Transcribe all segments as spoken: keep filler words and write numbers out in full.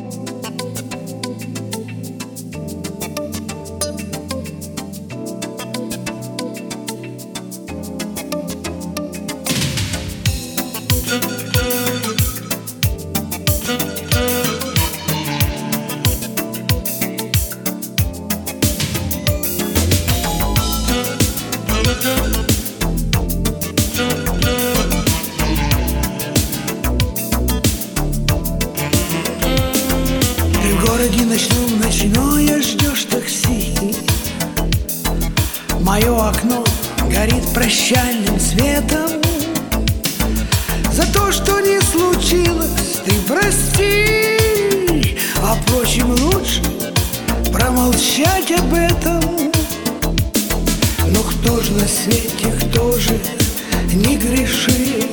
В городе ночном ночное ждешь такси. Мое окно горит прощальным светом. За то, что не случилось, ты прости. А впрочем, лучше промолчать об этом. Но кто ж на свете, кто же не грешит?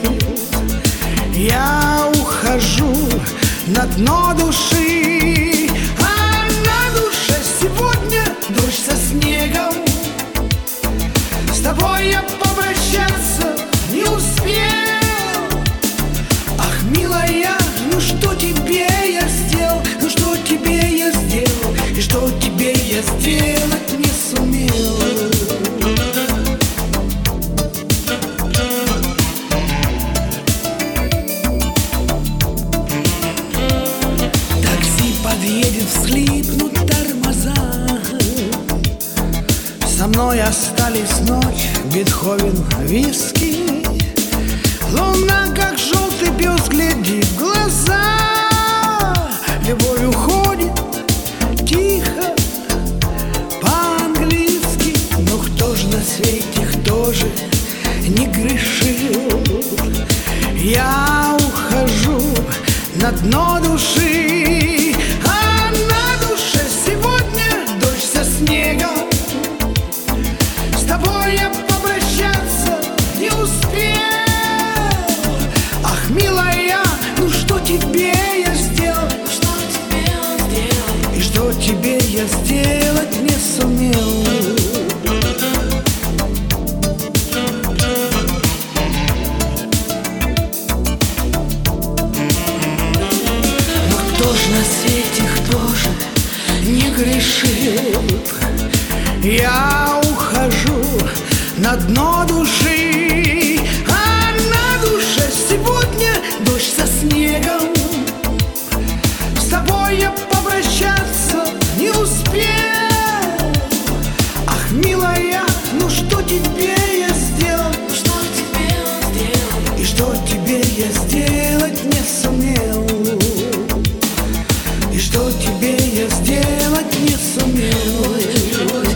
Я ухожу на дно души, а на душе сегодня дождь со снегом. С тобой я попрощаться не успел. Ах, милая, ну что тебе я сделал? Ну что тебе я сделал? И что тебе я сделать не сумел? Подъедет, всхлипнут тормоза. Со мной остались ночь, Бетховен, виски. Луна, как желтый пес, глядит в глаза. Любовь уходит тихо, по-английски. Но кто ж на свете, кто же не грешил? Я ухожу на дно души, а на душе сегодня дождь со снегом. С тобой я попрощаться не успел. Ах, милая, ну что тебе я сделал? Что тебе я сделал? И что тебе я сделать не сумел? Кто ж на свете, кто же не грешит? Я ухожу на дно души, а на душе сегодня дождь со снегом. С тобой я попрощаться не успел. Ах, милая, ну что тебе я сделал? Что тебе я сделал? И что тебе я сделать не сумел? И что тебе я сделать не сумел?